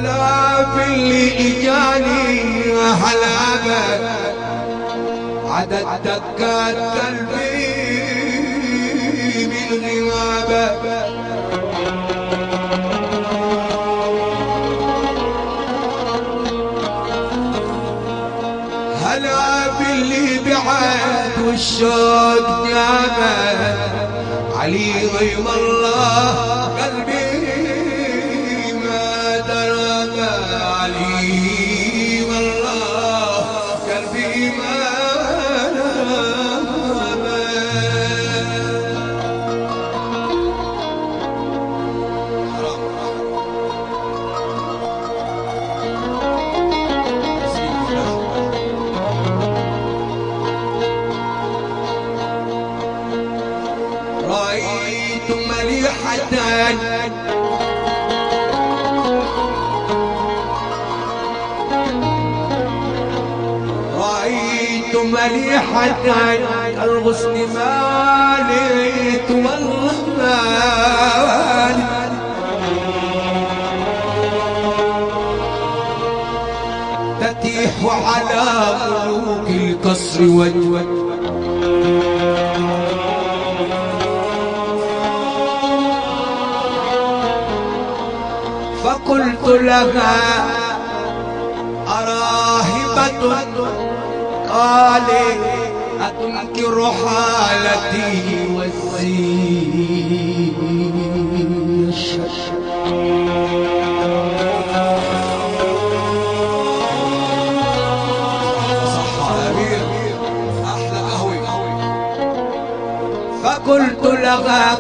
هلا باللي اجاني هلا به عدد دقات قلبي من غيابه. هلا باللي بعد والشوق جابه علي غيم الله قلبي ما دربه. علي والله قلبي ما رأيت مليحة رأيت مليحة الغصن مالت والله مالت تتيح على ملوك القصر وجوه. فقلت لها أراهبة قالت أتنكر حالتي والزي صح أمير أحلى قهوة. فقلت لها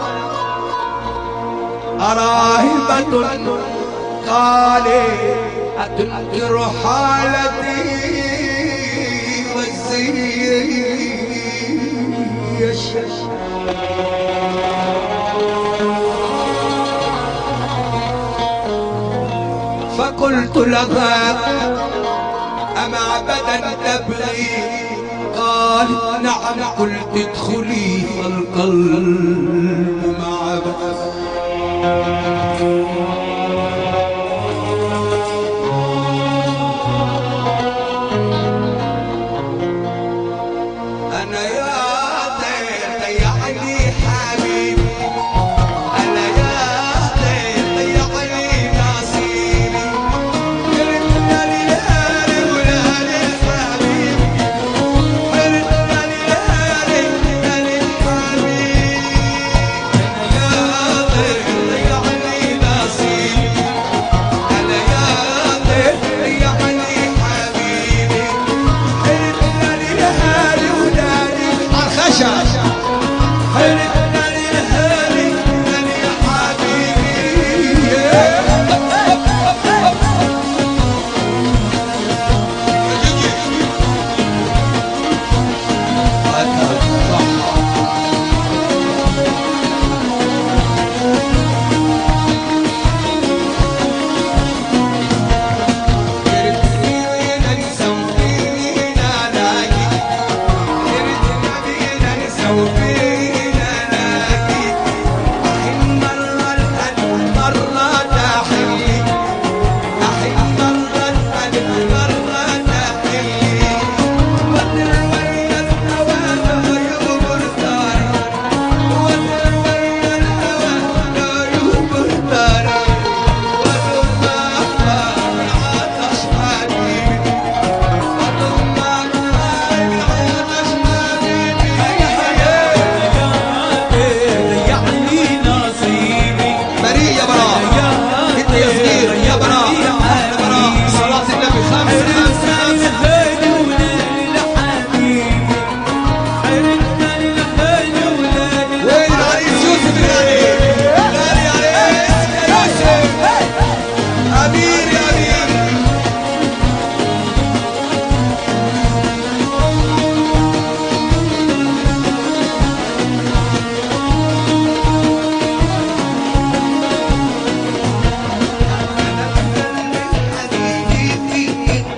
أراهبة قالت أتنكر حالتي والزي فقلت لها أمعبدا تبغي قالت نعم. قلت ادخلي فالقلب معبد. أنا يا ضيعني حبيبي أنا يا ضيعني نصيبي حرتنا للهالي ولهالي الحبيبي حرتنا للهالي ولهالي الحبيبي. أنا يا ضيعني نصيبي أنا يا ضيعني حبيبي حرتنا للهالي ولهالي الخشب حرتنا للهالي ولهالي حبيبي.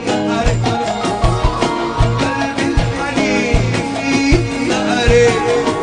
عليك